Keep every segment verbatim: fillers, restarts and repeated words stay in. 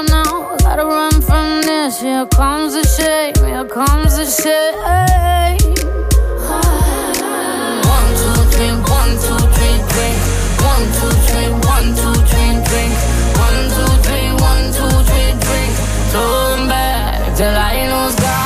now. Gotta run from this. Here comes the shame. Here comes the shame. One, two, three, one, two, three, drink. One, two, three, one, two, three, drink. One, two, three, one, two, three, drink. Throw them back till I lose God.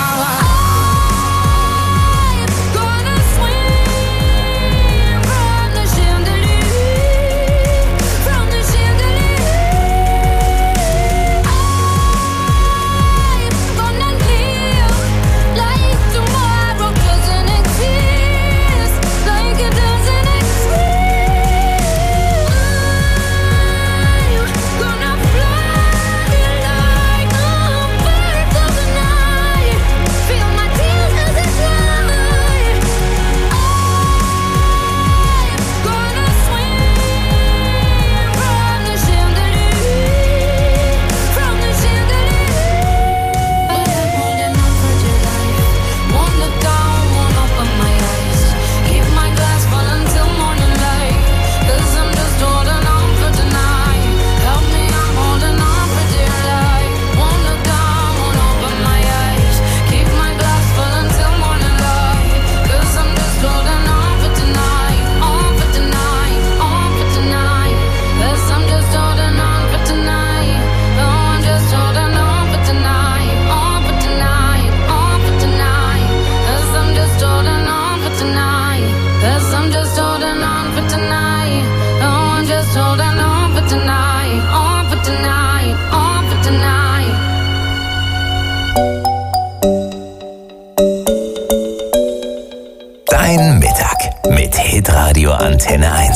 Dein Mittag mit Hitradio Antenne eins.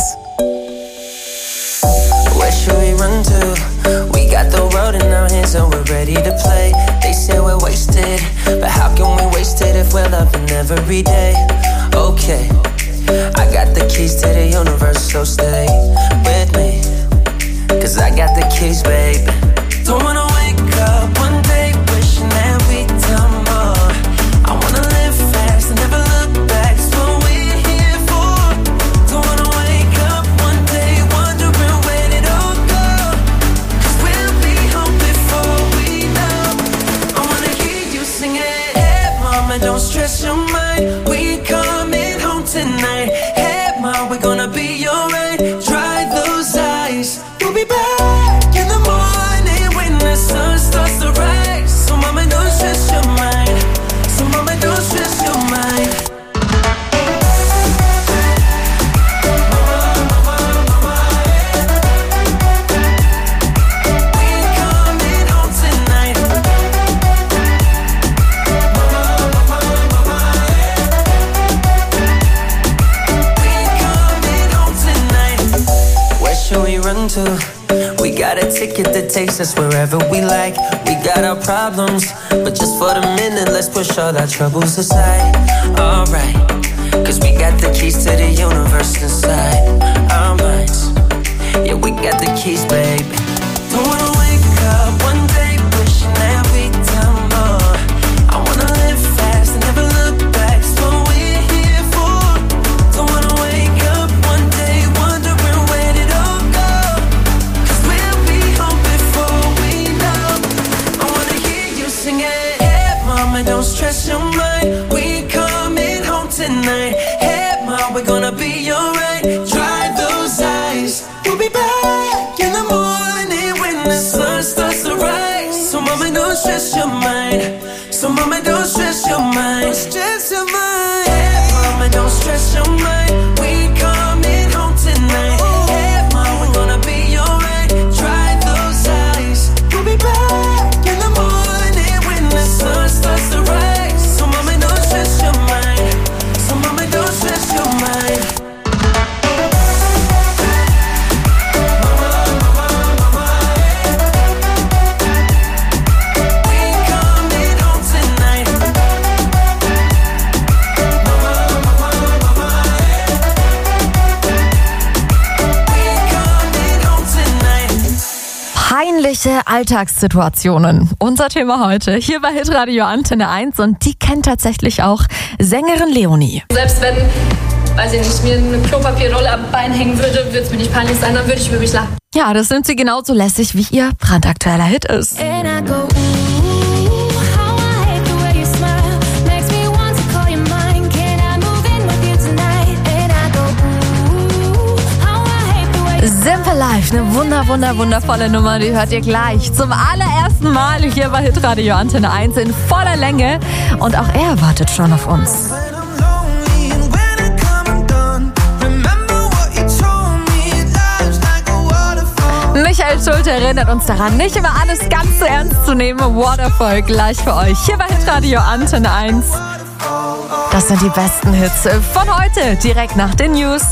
Where should we run to? We got the road in our hands and we're ready to play. They say we're wasted, but how can we waste it if we're loving every day? Okay, I got the keys to the universe, so stay with me, cause I got the keys, babe. Don't wanna wake up one day wishing that we'd done more. I wanna live fast and never look back. It's what we're here for. Don't wanna wake up one day wondering where did it all go. Cause we'll be home before we know. I wanna hear you sing it. Hey mama, don't stress your mind. We coming home tonight. Hey mom, we're gonna be alright. Dry those eyes. We'll be back in the morning when the sun starts to rise. So mama, don't stress your mind. So mama, don't stress your mind. Mama, mama, mama, yeah. We're coming home tonight. Mama, mama, mama, yeah. We're coming home tonight. Where should we run to? We got a ticket that takes us wherever we like. We got our problems, but just for the minute, let's push all our troubles aside. Alright, cause we got the keys to the universe inside our minds. Yeah, we got the keys, baby. Don't wanna wake up one day wishing that we'd done more. I wanna live fast and never look back. It's what we're here for. Don't wanna wake up one day wondering where did it all go. Cause we'll be home before we know. I wanna hear you sing it. Hey mama, don't stress your mind. We coming home tonight. Hey mom, we're gonna be alright. Dry those eyes. We'll be back in the morning when the sun starts to rise. So mama, don't stress your mind. So mama, don't stress your mind. Stress your mind. Hey mama, don't stress your mind. We coming home tonight. Hey mom, we're gonna be alright. Dry those eyes. We'll be back in the morning when the sun starts to rise. So mama, don't stress your mind. So mama, don't stress your mind. Peinliche Alltagssituationen. Unser Thema heute hier bei Hitradio Antenne eins und die kennt tatsächlich auch Sängerin Leonie. Selbst wenn weiß ich nicht, mir eine Klopapierrolle am Bein hängen würde, würde es mir nicht peinlich sein, dann würde ich über mich lachen. Ja, das nimmt sie genauso lässig, wie ihr brandaktueller Hit ist. Simple Life, eine wunder, wunder, wundervolle Nummer, die hört ihr gleich zum allerersten Mal hier bei Hitradio Antenne eins in voller Länge und auch er wartet schon auf uns. Michael Schulte erinnert uns daran, nicht immer alles ganz so ernst zu nehmen. Waterfall gleich für euch hier bei Hitradio Antenne eins. Das sind die besten Hits von heute, direkt nach den News.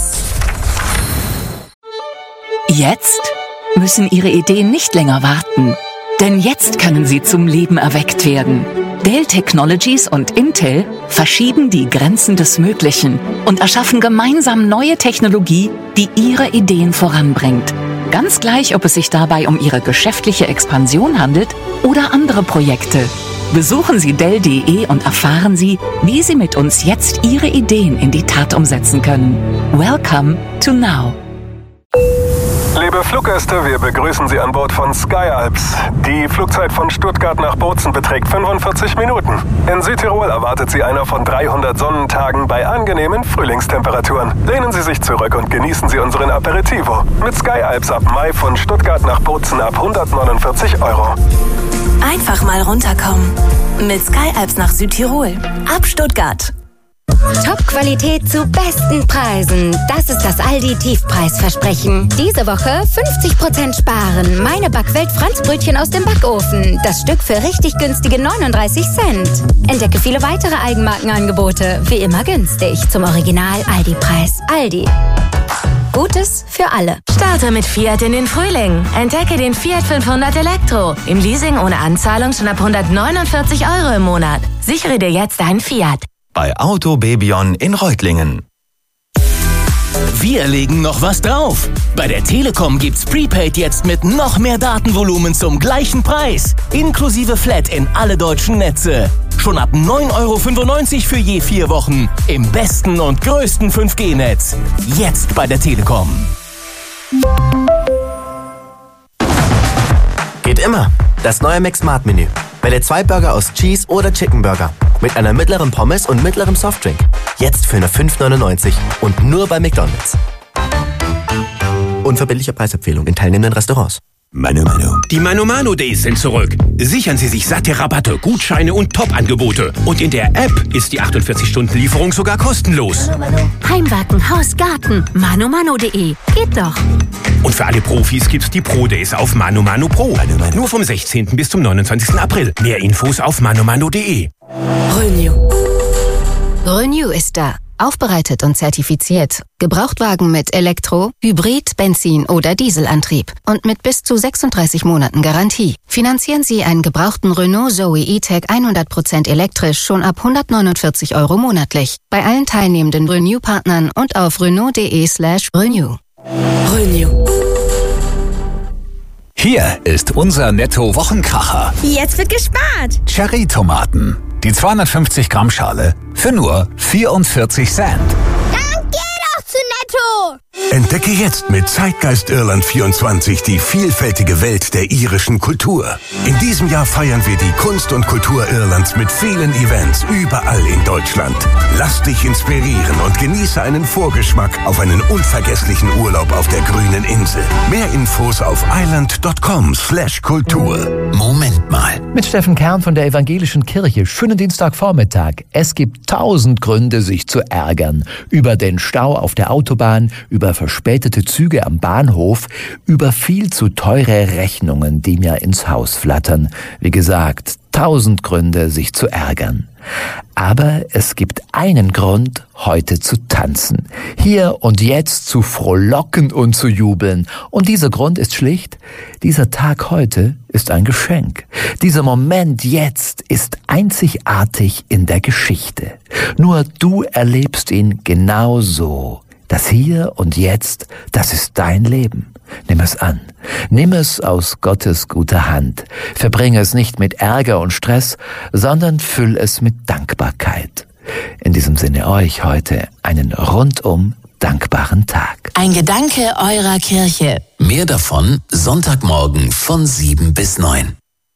Jetzt müssen Ihre Ideen nicht länger warten, denn jetzt können sie zum Leben erweckt werden. Dell Technologies und Intel verschieben die Grenzen des Möglichen und erschaffen gemeinsam neue Technologie, die Ihre Ideen voranbringt. Ganz gleich, ob es sich dabei um Ihre geschäftliche Expansion handelt oder andere Projekte. Besuchen Sie Dell punkt de und erfahren Sie, wie Sie mit uns jetzt Ihre Ideen in die Tat umsetzen können. Welcome to Now. Liebe Fluggäste, wir begrüßen Sie an Bord von SkyAlps. Die Flugzeit von Stuttgart nach Bozen beträgt fünfundvierzig Minuten. In Südtirol erwartet Sie einer von dreihundert Sonnentagen bei angenehmen Frühlingstemperaturen. Lehnen Sie sich zurück und genießen Sie unseren Aperitivo. Mit SkyAlps ab Mai von Stuttgart nach Bozen ab hundertneunundvierzig Euro. Einfach mal runterkommen. Mit SkyAlps nach Südtirol. Ab Stuttgart. Top-Qualität zu besten Preisen. Das ist das Aldi-Tiefpreisversprechen. Diese Woche fünfzig Prozent sparen. Meine Backwelt-Franzbrötchen aus dem Backofen. Das Stück für richtig günstige neununddreißig Cent. Entdecke viele weitere Eigenmarkenangebote. Wie immer günstig. Zum Original-Aldi-Preis. Aldi. Gutes für alle. Starte mit Fiat in den Frühling. Entdecke den Fiat fünfhundert Elektro. Im Leasing ohne Anzahlung schon ab hundertneunundvierzig Euro im Monat. Sichere dir jetzt deinen Fiat. Bei Auto Bebion in Reutlingen. Wir legen noch was drauf. Bei der Telekom gibt's Prepaid jetzt mit noch mehr Datenvolumen zum gleichen Preis. Inklusive Flat in alle deutschen Netze. Schon ab neun Euro fünfundneunzig für je vier Wochen. Im besten und größten fünf G Netz. Jetzt bei der Telekom. Geht immer. Das neue McSmart-Menü. Wähle zwei Burger aus Cheese oder Chicken Burger. Mit einer mittleren Pommes und mittlerem Softdrink. Jetzt für nur fünf neunundneunzig und nur bei McDonald's. Unverbindliche Preisempfehlung in teilnehmenden Restaurants. Manu Manu. Die Manu Manu Days sind zurück. Sichern Sie sich satte Rabatte, Gutscheine und Top-Angebote. Und in der App ist die achtundvierzig Stunden Lieferung sogar kostenlos. Manu, Manu. Heimwerken, Haus, Garten. manu manu punkt de. Geht doch. Und für alle Profis gibt's die Pro Days auf Manu Manu Pro. Manu Manu. Nur vom sechzehnten bis zum neunundzwanzigsten April. Mehr Infos auf manu manu punkt de. Renew. Renew ist da. Aufbereitet und zertifiziert. Gebrauchtwagen mit Elektro, Hybrid, Benzin oder Dieselantrieb. Und mit bis zu sechsunddreißig Monaten Garantie. Finanzieren Sie einen gebrauchten Renault Zoe E-Tech hundert Prozent elektrisch schon ab hundertneunundvierzig Euro monatlich. Bei allen teilnehmenden Renew-Partnern und auf renault punkt de slash renew. Renew. Hier ist unser Netto-Wochenkracher. Jetzt wird gespart. Cherry-Tomaten. Die zweihundertfünfzig Gramm Schale für nur vierundvierzig Cent. Dann geh doch zu Netto. Entdecke jetzt mit Zeitgeist Irland vierundzwanzig die vielfältige Welt der irischen Kultur. In diesem Jahr feiern wir die Kunst und Kultur Irlands mit vielen Events überall in Deutschland. Lass dich inspirieren und genieße einen Vorgeschmack auf einen unvergesslichen Urlaub auf der grünen Insel. Mehr Infos auf island punkt com slash kultur. Moment mal. Mit Steffen Kern von der Evangelischen Kirche. Schönen Dienstagvormittag. Es gibt tausend Gründe, sich zu ärgern. Über den Stau auf der Autobahn, über verspätete Züge am Bahnhof, über viel zu teure Rechnungen, die mir ins Haus flattern. Wie gesagt, tausend Gründe, sich zu ärgern. Aber es gibt einen Grund, heute zu tanzen. Hier und jetzt zu frohlocken und zu jubeln. Und dieser Grund ist schlicht, dieser Tag heute ist ein Geschenk. Dieser Moment jetzt ist einzigartig in der Geschichte. Nur du erlebst ihn genau so. Das Hier und Jetzt, das ist dein Leben. Nimm es an. Nimm es aus Gottes guter Hand. Verbringe es nicht mit Ärger und Stress, sondern füll es mit Dankbarkeit. In diesem Sinne euch heute einen rundum dankbaren Tag. Ein Gedanke eurer Kirche. Mehr davon Sonntagmorgen von sieben bis neun.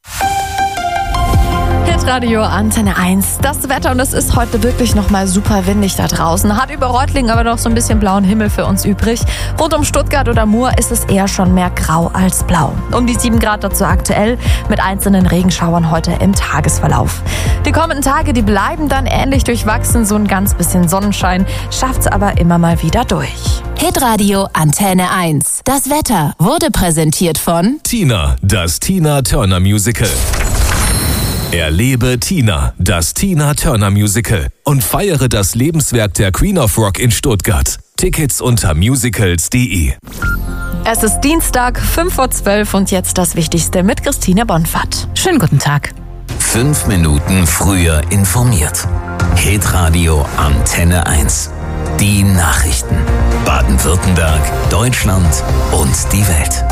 Radio Antenne eins. Das Wetter, und es ist heute wirklich nochmal super windig da draußen. Hat über Reutlingen aber noch so ein bisschen blauen Himmel für uns übrig. Rund um Stuttgart oder Mur ist es eher schon mehr grau als blau. Um die sieben Grad dazu aktuell mit einzelnen Regenschauern heute im Tagesverlauf. Die kommenden Tage, die bleiben dann ähnlich durchwachsen. So ein ganz bisschen Sonnenschein schafft's aber immer mal wieder durch. Hitradio Antenne eins. Das Wetter wurde präsentiert von Tina, das Tina Turner Musical. Erlebe Tina, das Tina Turner Musical und feiere das Lebenswerk der Queen of Rock in Stuttgart. Tickets unter musicals punkt de. Es ist Dienstag, fünf vor zwölf und jetzt das Wichtigste mit Christine Bonfat. Schönen guten Tag. Fünf Minuten früher informiert. Hitradio Antenne eins. Die Nachrichten. Baden-Württemberg, Deutschland und die Welt.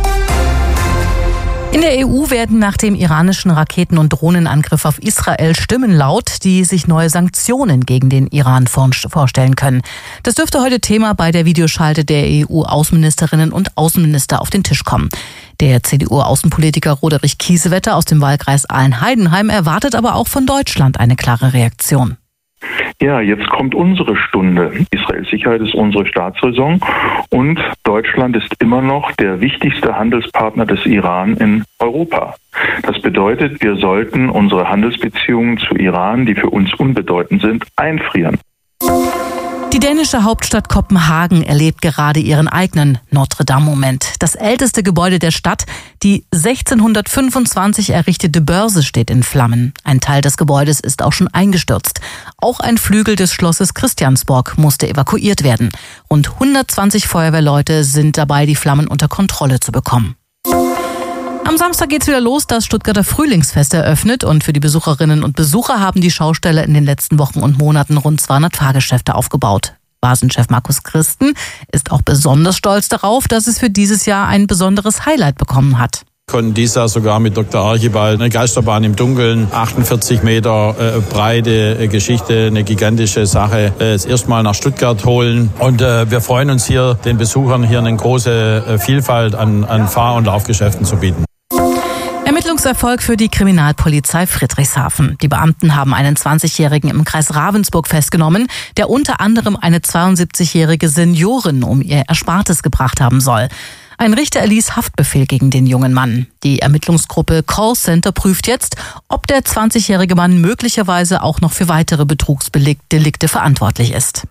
In der E U werden nach dem iranischen Raketen- und Drohnenangriff auf Israel Stimmen laut, die sich neue Sanktionen gegen den Iran vorstellen können. Das dürfte heute Thema bei der Videoschalte der E U-Außenministerinnen und Außenminister auf den Tisch kommen. Der C D U-Außenpolitiker Roderich Kiesewetter aus dem Wahlkreis Aalen-Heidenheim erwartet aber auch von Deutschland eine klare Reaktion. Ja, jetzt kommt unsere Stunde. Israels Sicherheit ist unsere Staatsräson und Deutschland ist immer noch der wichtigste Handelspartner des Iran in Europa. Das bedeutet, wir sollten unsere Handelsbeziehungen zu Iran, die für uns unbedeutend sind, einfrieren. Die dänische Hauptstadt Kopenhagen erlebt gerade ihren eigenen Notre-Dame-Moment. Das älteste Gebäude der Stadt, die sechzehnhundertfünfundzwanzig errichtete Börse, steht in Flammen. Ein Teil des Gebäudes ist auch schon eingestürzt. Auch ein Flügel des Schlosses Christiansborg musste evakuiert werden. Rund hundertzwanzig Feuerwehrleute sind dabei, die Flammen unter Kontrolle zu bekommen. Am Samstag geht's wieder los, das Stuttgarter Frühlingsfest eröffnet, und für die Besucherinnen und Besucher haben die Schausteller in den letzten Wochen und Monaten rund zweihundert Fahrgeschäfte aufgebaut. Basenchef Markus Christen ist auch besonders stolz darauf, dass es für dieses Jahr ein besonderes Highlight bekommen hat. Wir konnten dieses Jahr sogar mit Doktor Archibald eine Geisterbahn im Dunkeln, achtundvierzig Meter äh, breite äh, Geschichte, eine gigantische Sache, äh, das erste Mal nach Stuttgart holen. Und äh, wir freuen uns hier, den Besuchern hier eine große äh, Vielfalt an, an Fahr- und Laufgeschäften zu bieten. Ermittlungserfolg für die Kriminalpolizei Friedrichshafen. Die Beamten haben einen zwanzigjährigen im Kreis Ravensburg festgenommen, der unter anderem eine zweiundsiebzigjährige Seniorin um ihr Erspartes gebracht haben soll. Ein Richter erließ Haftbefehl gegen den jungen Mann. Die Ermittlungsgruppe Callcenter prüft jetzt, ob der zwanzigjährige Mann möglicherweise auch noch für weitere Betrugsdelikte verantwortlich ist.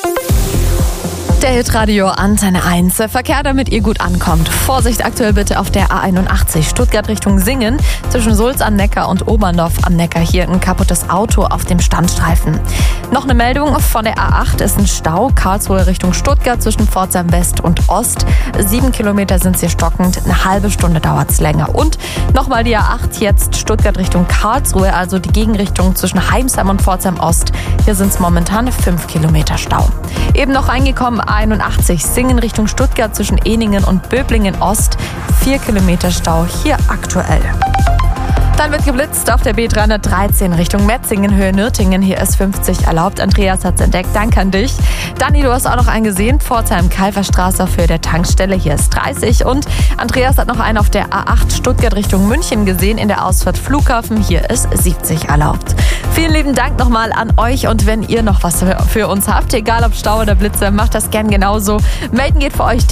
Der Hitradio Antenne eins. Verkehr, damit ihr gut ankommt. Vorsicht aktuell bitte auf der A einundachtzig Stuttgart Richtung Singen. Zwischen Sulz am Neckar und Oberndorf am Neckar hier ein kaputtes Auto auf dem Standstreifen. Noch eine Meldung von der A acht ist ein Stau. Karlsruhe Richtung Stuttgart zwischen Pforzheim West und Ost. Sieben Kilometer sind sie stockend. Eine halbe Stunde dauert es länger. Und nochmal die A acht jetzt Stuttgart Richtung Karlsruhe, also die Gegenrichtung zwischen Heimsheim und Pforzheim Ost. Hier sind es momentan fünf Kilometer Stau. Eben noch reingekommen A einundachtzig Singen Richtung Stuttgart zwischen Ehningen und Böblingen Ost. Vier Kilometer Stau hier aktuell. Dann wird geblitzt auf der B dreihundertdreizehn Richtung Metzingen, Höhe Nürtingen. Hier ist fünfzig erlaubt. Andreas hat's entdeckt. Danke an dich. Dani, du hast auch noch einen gesehen. Pforzheim-Kalverstraße für der Tankstelle. Hier ist dreißig. Und Andreas hat noch einen auf der A acht Stuttgart Richtung München gesehen. In der Ausfahrt Flughafen. Hier ist siebzig erlaubt. Vielen lieben Dank nochmal an euch. Und wenn ihr noch was für uns habt, egal ob Stau oder Blitze, macht das gern genauso. Melden geht für euch